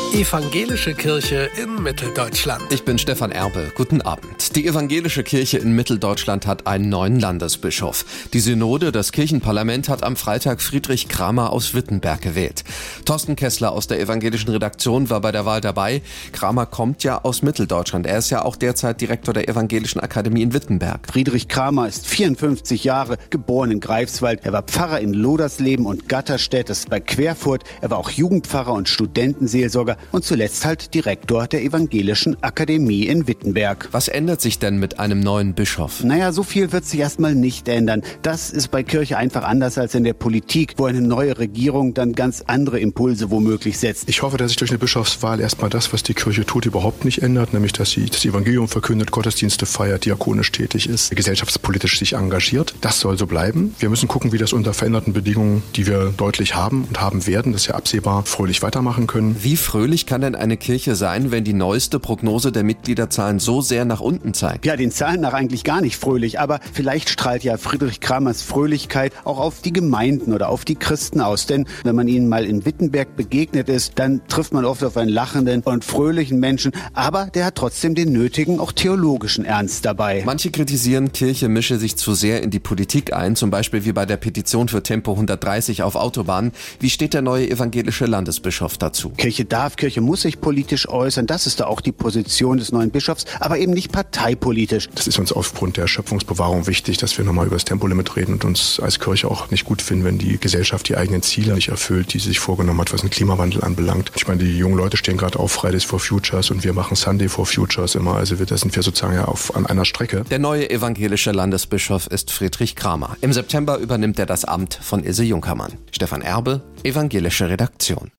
Evangelische Kirche in Mitteldeutschland. Ich bin Stefan Erbe. Guten Abend. Die Evangelische Kirche in Mitteldeutschland hat einen neuen Landesbischof. Die Synode, das Kirchenparlament, hat am Freitag Friedrich Kramer aus Wittenberg gewählt. Thorsten Kessler aus der evangelischen Redaktion war bei der Wahl dabei. Kramer kommt ja aus Mitteldeutschland. Er ist ja auch derzeit Direktor der Evangelischen Akademie in Wittenberg. Friedrich Kramer ist 54 Jahre, geboren in Greifswald. Er war Pfarrer in Lodersleben und Gatterstedt, das ist bei Querfurt. Er war auch Jugendpfarrer und Studentenseelsorger und zuletzt halt Direktor der Evangelischen Akademie in Wittenberg. Was ändert sich denn mit einem neuen Bischof? Naja, so viel wird sich erstmal nicht ändern. Das ist bei Kirche einfach anders als in der Politik, wo eine neue Regierung dann ganz andere Impulse womöglich setzt. Ich hoffe, dass sich durch eine Bischofswahl erstmal das, was die Kirche tut, überhaupt nicht ändert, nämlich dass sie das Evangelium verkündet, Gottesdienste feiert, diakonisch tätig ist, gesellschaftspolitisch sich engagiert. Das soll so bleiben. Wir müssen gucken, wie das unter veränderten Bedingungen, die wir deutlich haben und haben werden, das ist ja absehbar, fröhlich weitermachen können. Wie fröhlich kann denn eine Kirche sein, wenn die neueste Prognose der Mitgliederzahlen so sehr nach unten zeigt? Ja, den Zahlen nach eigentlich gar nicht fröhlich, aber vielleicht strahlt ja Friedrich Kramers Fröhlichkeit auch auf die Gemeinden oder auf die Christen aus. Denn wenn man ihnen mal in Wittenberg begegnet ist, dann trifft man oft auf einen lachenden und fröhlichen Menschen, aber der hat trotzdem den nötigen, auch theologischen Ernst dabei. Manche kritisieren, Kirche mische sich zu sehr in die Politik ein, zum Beispiel wie bei der Petition für Tempo 130 auf Autobahnen. Wie steht der neue evangelische Landesbischof dazu? Kirche muss sich politisch äußern, das ist da auch die Position des neuen Bischofs, aber eben nicht parteipolitisch. Das ist uns aufgrund der Schöpfungsbewahrung wichtig, dass wir nochmal über das Tempolimit reden und uns als Kirche auch nicht gut finden, wenn die Gesellschaft die eigenen Ziele nicht erfüllt, die sie sich vorgenommen hat, was den Klimawandel anbelangt. Ich meine, die jungen Leute stehen gerade auf Fridays for Futures und wir machen Sunday for Futures immer, also da sind wir sozusagen ja an einer Strecke. Der neue evangelische Landesbischof ist Friedrich Kramer. Im September übernimmt er das Amt von Ilse Junkermann. Stefan Erbe, evangelische Redaktion.